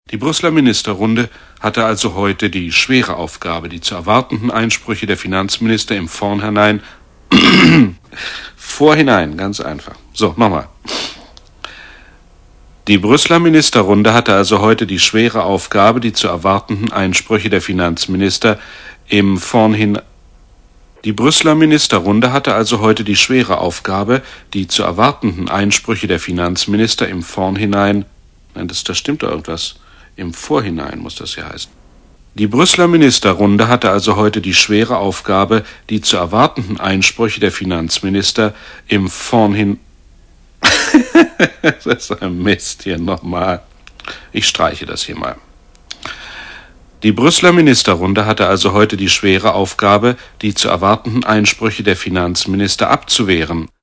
Die Brüsseler Ministerrunde hatte also heute die schwere Aufgabe, die zu erwartenden Einsprüche der Finanzminister im Vorhinein, ganz einfach. So, nochmal. Die Brüsseler Ministerrunde hatte also heute die schwere Aufgabe, die zu erwartenden Einsprüche der Finanzminister im Vorhinein. Die Brüsseler Ministerrunde hatte also heute die schwere Aufgabe, die zu erwartenden Einsprüche der Finanzminister im Vorhinein. Nein, das stimmt doch irgendwas. Im Vorhinein muss das ja heißen. Die Brüsseler Ministerrunde hatte also heute die schwere Aufgabe, die zu erwartenden Einsprüche der Finanzminister im Vorhinein. Das ist ein Mist hier nochmal. Ich streiche das hier mal. Die Brüsseler Ministerrunde hatte also heute die schwere Aufgabe, die zu erwartenden Einsprüche der Finanzminister abzuwehren.